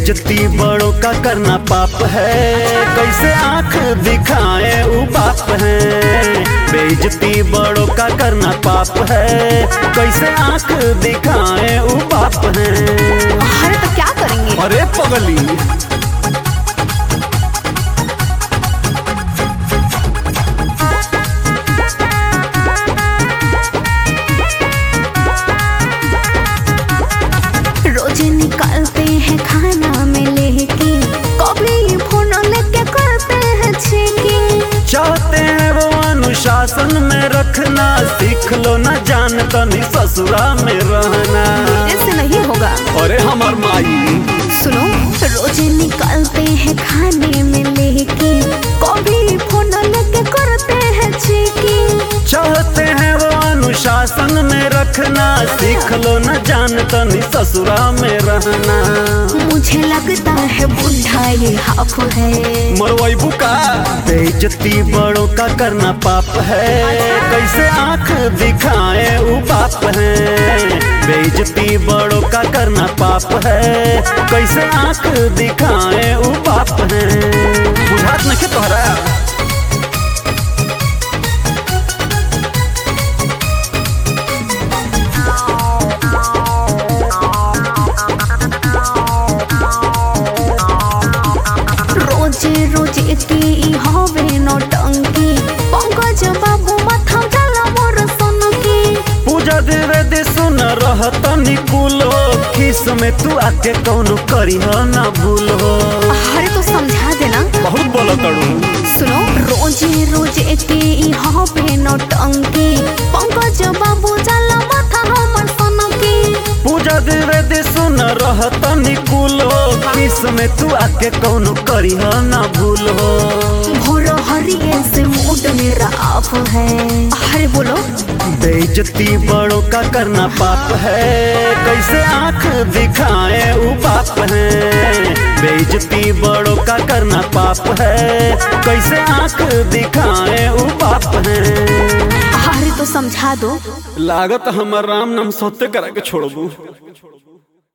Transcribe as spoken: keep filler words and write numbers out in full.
बेइज्जती बड़ों का करना पाप है, कैसे आंख दिखाए वो बाप है। बेइज्जती बड़ों का करना पाप है, कैसे आंख दिखाए वो बाप है। अरे तो क्या करेंगे? अरे पगली रोज निकालते हैं खाना में लेके, कभी फोन लेके करते हैं चेकिंग। चाहते हैं वो अनुशासन में रखना, सीख लो ना जान तनी ससुरा में रहना। ऐसे नहीं होगा। अरे हमार माई सुनो, रोज निकालते हैं खाने में लेके, कभी फोन लेके करते हैं चेकिंग। चाहते हैं वो अनुशासन में रखना, सीख लो न जान तनी ससुरा में रहना। मुझे लगता है बुढ़ा ये हाफ है। मरवाई बुका बेइज्जती बड़ों का करना पाप है, कैसे आंख दिखाए वो बाप है। बेइज्जती बड़ों का करना पाप है, कैसे आंख दिखाए वो बाप है। बुझात नहीं तोहरा रोजे रोजे की हवे नौटंकी, पंकज बाबू माथा डाला मोर सनकी। पूजा देवे दे सुन रहत निकुलो, किस में तू आके कौनो करिह ना भूलो। अरे तो समझा देना। बहुत बोला तड़ू सुनो, रोजे रोजे की हवे नौटंकी, पंकज बाबू डाला माथा हमर सनकी। पूजा देवे दे सुन रहत निकुलो, किस में तू आके कौनो करिह ना भूलो। भोर हरिये से मूड मेरा ऑफ है। अरे बोलो। बेइज्जती बड़ों का करना पाप है, कैसे आंख दिखाए वो बाप है। बेइज्जती बड़ों का करना पाप है, कैसे आंख दिखाए वो बाप है। अरे तो समझा दो। लागत हमर राम नाम सत्य करा के छोड़बू।